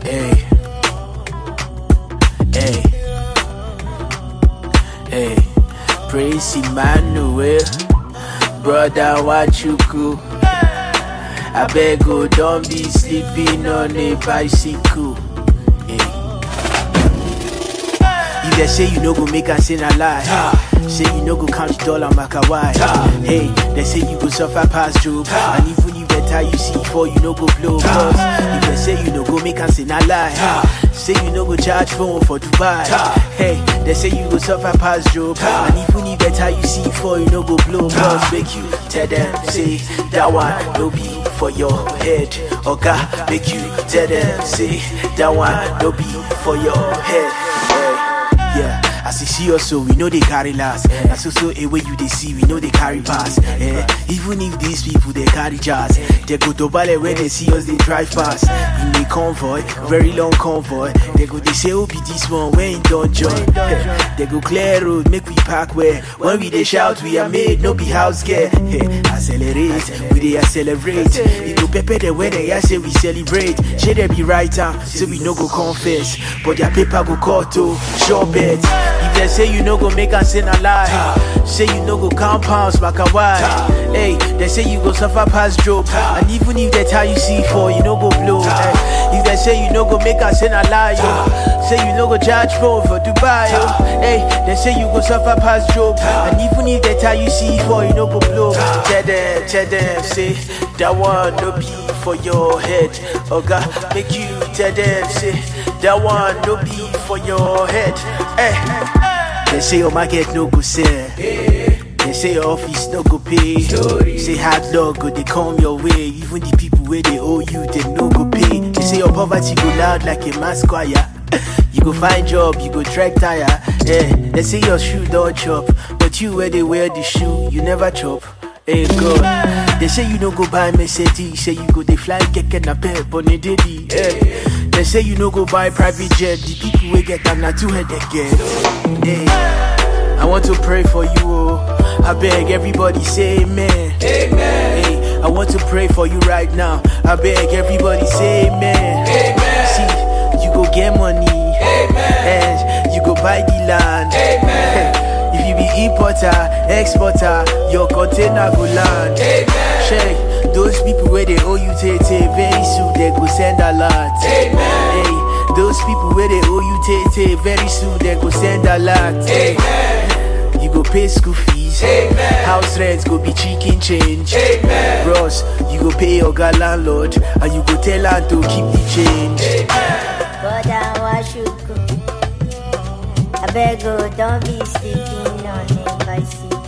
Hey, hey, hey, praise Emmanuel, brother, what you cool? I beg you, don't be sleeping on a bicycle. Hey. If they say you no go make and say a lie, say you no go count dollar make a why. Hey, they say you go suffer past Job, and even if they tell you see for you no go blow. Cause if they say you no go make and say a lie, say you no go charge phone for Dubai. Hey, they say you go suffer past Job, and even if they tell you see for you no go blow. Cause make you tell them say that one no be for your head. Oga, make you tell them say that one no be for your head. Yeah, as you see us, so we know they carry last. As so a way you they see, we know they carry pass. Even if these people they carry jazz, they go to ballet when they see us, they drive past. In the convoy, very long convoy, they go they say, oh be this one, when don't join. They go clear road, make we park where. When we they shout, we are made, no be house get. Accelerate, we they accelerate. It go pepper the way they say we celebrate. Should they be right now, so we no go confess, but their paper go cut to sure bet. If they say you no go make and say a lie, say you no go count pounds back a why. Hey, they say you go suffer past Job, and even if they tell you see for you no go blow. If they say you no go make and say a lie, say you no go charge phone for Dubai. Hey, they say you go suffer past Job, and even if they tell you see for you no go blow. Tell them, say that one no be for your head. Oga, make you tell them, say that one no be for your head. Hey, they say your market no go sell. They say your office no go pay. Say hard luck go they come your way. Even the people where they owe you, they no go pay. They say your poverty go loud like a mass choir. You go find job, you go track tire. Yeah, they say your shoe don't chop, but you where they wear the shoe, you never chop. Hey God, they say you no go buy Mercedes, say you go they fly keke na pay bonny daily. Hey, they say you no go buy private jet, the people we get them na two head they get. Hey, I want to pray for you, oh. I beg everybody say amen. Amen. Hey, I want to pray for you right now. I beg everybody say amen. Amen. See, you go get money. Amen. And you go buy the land. Amen. If you be importer, exporter, your container go land. Amen. Check those people where they owe you tete, very soon they go send a lot. Amen. Hey, those people where they owe you tete, very soon they go send a lot. Amen. You go pay school fees. Amen. House rents go be chicken change. Amen. Bros, you go pay your landlord, and you go tell her to keep the change. Amen. But I wash you go. I beg you, don't be sleeping on a bicycle.